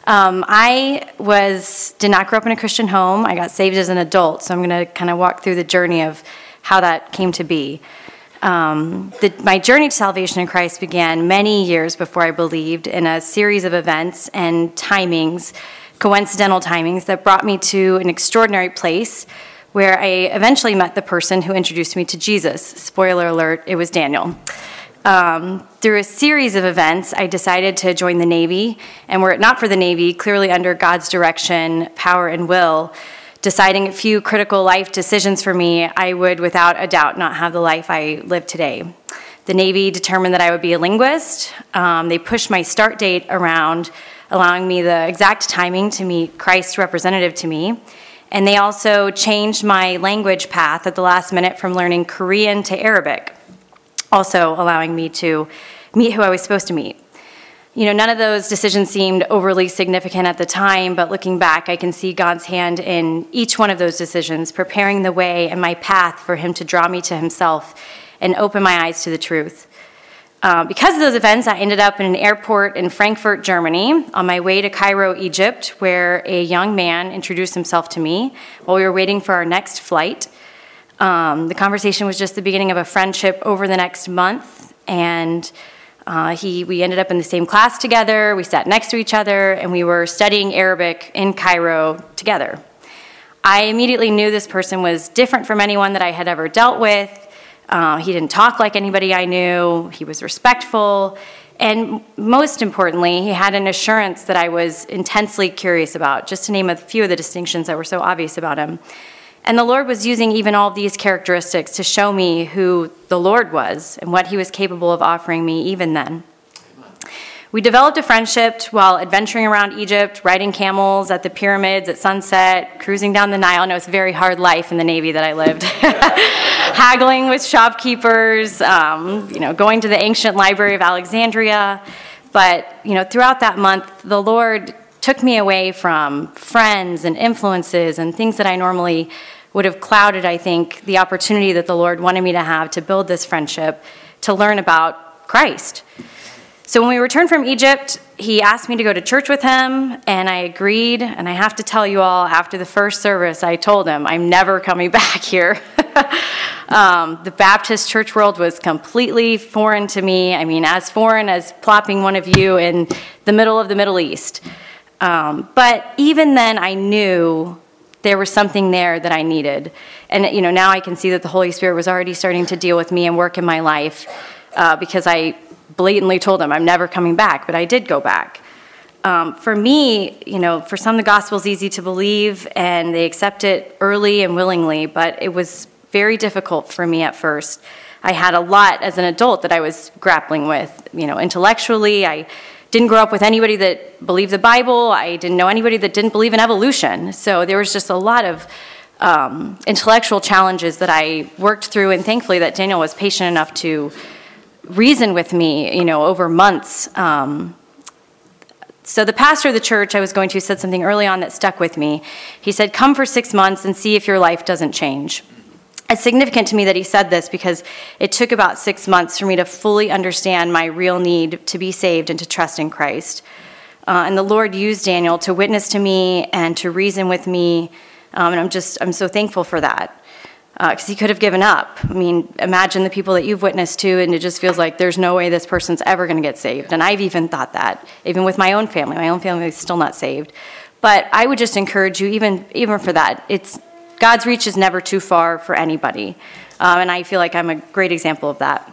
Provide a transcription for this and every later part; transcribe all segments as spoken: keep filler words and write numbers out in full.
Um, I was did not grow up in a Christian home. I got saved as an adult, so I'm going to kind of walk through the journey of how that came to be. Um, the, my journey to salvation in Christ began many years before I believed in a series of events and timings, coincidental timings, that brought me to an extraordinary place where I eventually met the person who introduced me to Jesus. Spoiler alert, it was Daniel. Um, through a series of events, I decided to join the Navy, and were it not for the Navy, clearly under God's direction, power, and will, deciding a few critical life decisions for me, I would without a doubt not have the life I live today. The Navy determined that I would be a linguist. Um, they pushed my start date around, allowing me the exact timing to meet Christ's representative to me. And they also changed my language path at the last minute from learning Korean to Arabic, also allowing me to meet who I was supposed to meet. You know, none of those decisions seemed overly significant at the time, but looking back, I can see God's hand in each one of those decisions, preparing the way and my path for him to draw me to himself and open my eyes to the truth. Uh, because of those events, I ended up in an airport in Frankfurt, Germany, on my way to Cairo, Egypt, where a young man introduced himself to me while we were waiting for our next flight. Um, the conversation was just the beginning of a friendship over the next month, and uh, he we ended up in the same class together. We sat next to each other, and we were studying Arabic in Cairo together. I immediately knew this person was different from anyone that I had ever dealt with. Uh, he didn't talk like anybody I knew. He was respectful. And most importantly, he had an assurance that I was intensely curious about, just to name a few of the distinctions that were so obvious about him. And the Lord was using even all of these characteristics to show me who the Lord was and what he was capable of offering me even then. We developed a friendship while adventuring around Egypt, riding camels at the pyramids at sunset, cruising down the Nile. I know it's a very hard life in the Navy that I lived. Haggling with shopkeepers, um, you know, going to the ancient library of Alexandria. But, you know, throughout that month, the Lord took me away from friends and influences and things that I normally would have clouded, I think, the opportunity that the Lord wanted me to have to build this friendship, to learn about Christ. So when we returned from Egypt, he asked me to go to church with him, and I agreed. And I have to tell you all, after the first service, I told him, I'm never coming back here. um, the Baptist church world was completely foreign to me. I mean, as foreign as plopping one of you in the middle of the Middle East. Um, but even then, I knew there was something there that I needed. And, you know, now I can see that the Holy Spirit was already starting to deal with me and work in my life uh, because I blatantly told him I'm never coming back, but I did go back. Um, for me, you know, for some the gospel is easy to believe and they accept it early and willingly, but it was very difficult for me at first. I had a lot as an adult that I was grappling with, you know, intellectually. I didn't grow up with anybody that believed the Bible. I didn't know anybody that didn't believe in evolution. So there was just a lot of um, intellectual challenges that I worked through, and thankfully that Daniel was patient enough to reason with me, you know, over months. Um, so the pastor of the church I was going to said something early on that stuck with me. He said, come for six months and see if your life doesn't change. It's significant to me that he said this because it took about six months for me to fully understand my real need to be saved and to trust in Christ. Uh, and the Lord used Daniel to witness to me and to reason with me. Um, and I'm just, I'm so thankful for that. Because uh, he could have given up. I mean, imagine the people that you've witnessed to, and it just feels like there's no way this person's ever going to get saved. And I've even thought that, even with my own family. My own family is still not saved. But I would just encourage you, even even for that, it's God's reach is never too far for anybody. Um, and I feel like I'm a great example of that.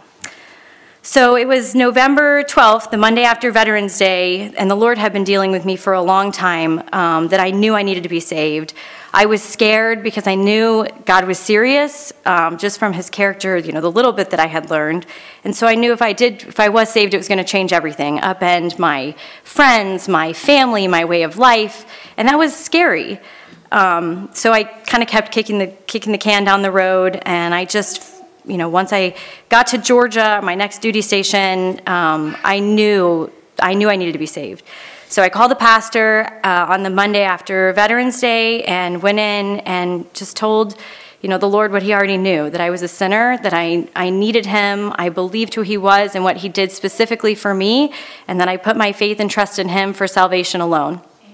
So it was November twelfth, the Monday after Veterans Day, and the Lord had been dealing with me for a long time um, that I knew I needed to be saved. I was scared because I knew God was serious, um, just from his character, you know, the little bit that I had learned. And so I knew if I did, if I was saved, it was going to change everything, upend my friends, my family, my way of life, and that was scary. Um, so I kind of kept kicking the kicking the can down the road, and I just, you know, once I got to Georgia, my next duty station, um, I knew I knew I needed to be saved. So I called the pastor uh, on the Monday after Veterans Day and went in and just told, you know, the Lord what he already knew, that I was a sinner, that I, I needed him, I believed who he was and what he did specifically for me, and that I put my faith and trust in him for salvation alone.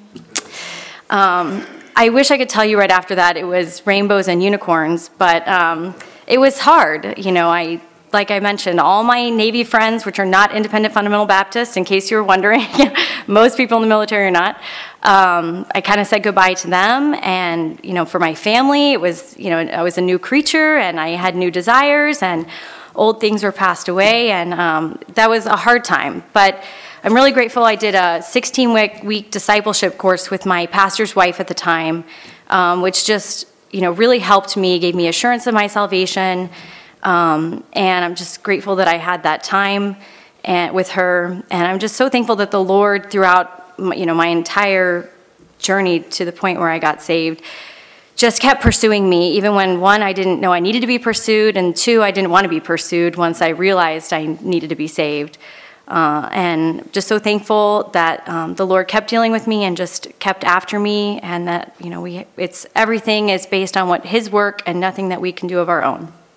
Um, I wish I could tell you right after that it was rainbows and unicorns, but um, it was hard. You know, I like I mentioned, all my Navy friends, which are not independent fundamental Baptists, in case you were wondering, most people in the military are not. Um, I kind of said goodbye to them, and you know, for my family, it was, you know, I was a new creature, and I had new desires, and old things were passed away, and um, that was a hard time. But I'm really grateful. I did a sixteen-week discipleship course with my pastor's wife at the time, um, which just, you know, really helped me, gave me assurance of my salvation. Um, and I'm just grateful that I had that time and, with her. And I'm just so thankful that the Lord, throughout, you know, my entire journey to the point where I got saved, just kept pursuing me, even when, one, I didn't know I needed to be pursued, and two, I didn't want to be pursued once I realized I needed to be saved. Uh, and just so thankful that um, the Lord kept dealing with me and just kept after me, and that, you know, we it's everything is based on what His work and nothing that we can do of our own.